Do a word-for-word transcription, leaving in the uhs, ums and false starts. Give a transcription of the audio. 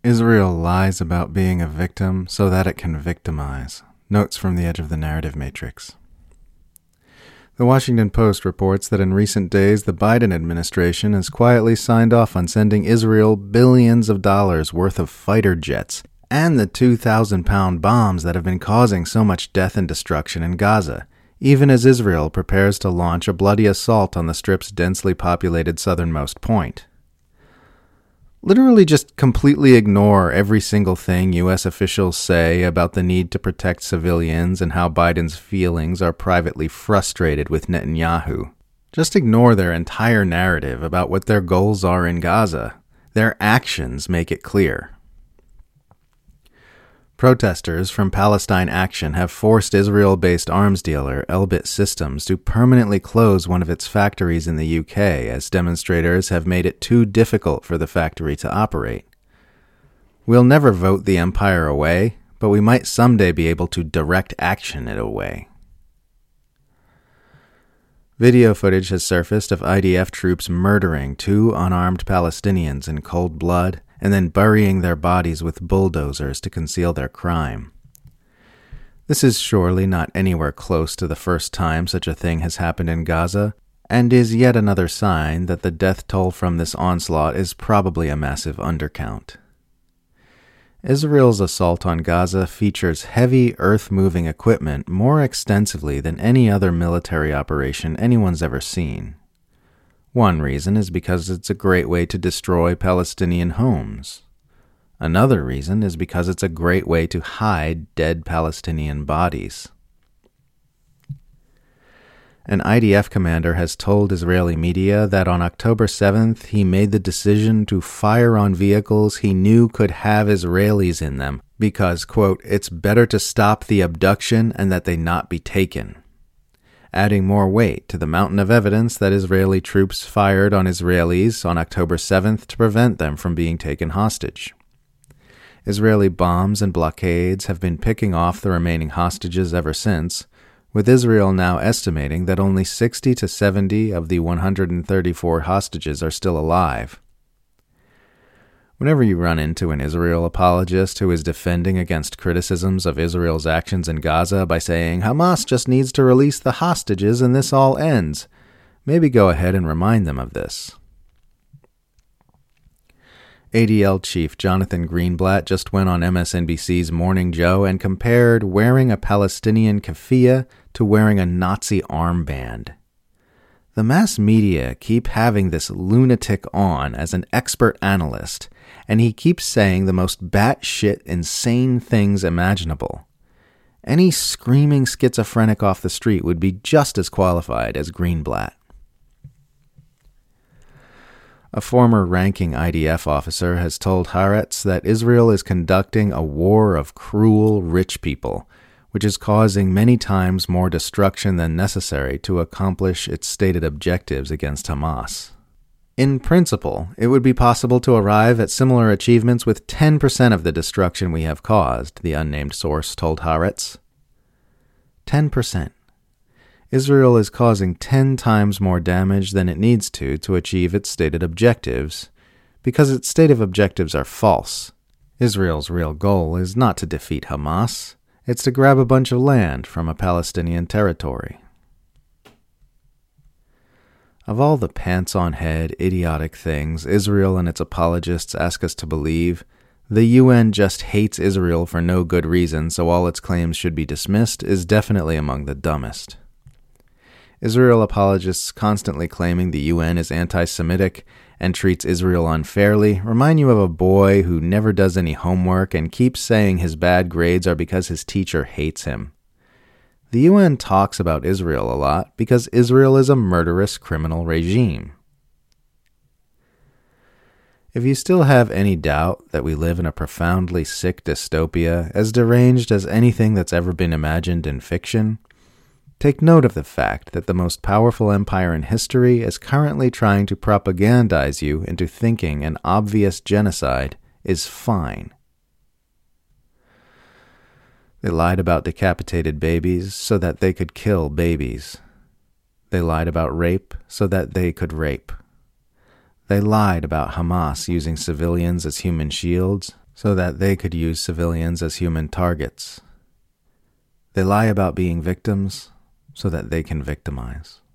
Israel lies about being a victim so that it can victimize. Notes from the edge of the narrative matrix. The Washington Post reports that in recent days, the Biden administration has quietly signed off on sending Israel billions of dollars worth of fighter jets and the two thousand pound bombs that have been causing so much death and destruction in Gaza, even as Israel prepares to launch a bloody assault on the Strip's densely populated southernmost point. Literally just completely ignore every single thing U S officials say about the need to protect civilians and how Biden's feelings are privately frustrated with Netanyahu. Just ignore their entire narrative about what their goals are in Gaza. Their actions make it clear. Protesters from Palestine Action have forced Israel-based arms dealer Elbit Systems to permanently close one of its factories in the U K as demonstrators have made it too difficult for the factory to operate. We'll never vote the empire away, but we might someday be able to direct action it away. Video footage has surfaced of I D F troops murdering two unarmed Palestinians in cold blood and then burying their bodies with bulldozers to conceal their crime. This is surely not anywhere close to the first time such a thing has happened in Gaza, and is yet another sign that the death toll from this onslaught is probably a massive undercount. Israel's assault on Gaza features heavy earth-moving equipment more extensively than any other military operation anyone's ever seen. One reason is because it's a great way to destroy Palestinian homes. Another reason is because it's a great way to hide dead Palestinian bodies. An I D F commander has told Israeli media that on October seventh he made the decision to fire on vehicles he knew could have Israelis in them because, quote, it's better to stop the abduction and that they not be taken, adding more weight to the mountain of evidence that Israeli troops fired on Israelis on October seventh to prevent them from being taken hostage. Israeli bombs and blockades have been picking off the remaining hostages ever since, with Israel now estimating that only sixty to seventy of the one hundred thirty-four hostages are still alive. Whenever you run into an Israel apologist who is defending against criticisms of Israel's actions in Gaza by saying Hamas just needs to release the hostages and this all ends, maybe go ahead and remind them of this. A D L chief Jonathan Greenblatt just went on M S N B C's Morning Joe and compared wearing a Palestinian keffiyeh to wearing a Nazi armband. The mass media keep having this lunatic on as an expert analyst, and he keeps saying the most batshit insane things imaginable. Any screaming schizophrenic off the street would be just as qualified as Greenblatt. A former ranking I D F officer has told Haaretz that Israel is conducting a war of cruel rich people, which is causing many times more destruction than necessary to accomplish its stated objectives against Hamas. In principle, it would be possible to arrive at similar achievements with ten percent of the destruction we have caused, the unnamed source told Haaretz. ten percent. Israel is causing ten times more damage than it needs to to achieve its stated objectives, because its stated objectives are false. Israel's real goal is not to defeat Hamas. It's to grab a bunch of land from a Palestinian territory. Of all the pants-on-head, idiotic things Israel and its apologists ask us to believe, the U N just hates Israel for no good reason, so all its claims should be dismissed, is definitely among the dumbest. Israel apologists constantly claiming the U N is anti-Semitic and treats Israel unfairly remind you of a boy who never does any homework and keeps saying his bad grades are because his teacher hates him. The U N talks about Israel a lot because Israel is a murderous criminal regime. If you still have any doubt that we live in a profoundly sick dystopia, as deranged as anything that's ever been imagined in fiction, take note of the fact that the most powerful empire in history is currently trying to propagandize you into thinking an obvious genocide is fine. They lied about decapitated babies so that they could kill babies. They lied about rape so that they could rape. They lied about Hamas using civilians as human shields so that they could use civilians as human targets. They lie about being victims so that they can victimize.